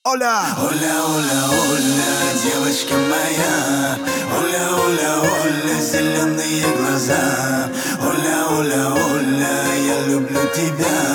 Оля! Оля, Оля, Оля, девочка моя. Оля, Оля, Оля, зеленые глаза. Оля, Оля, Оля, я люблю тебя.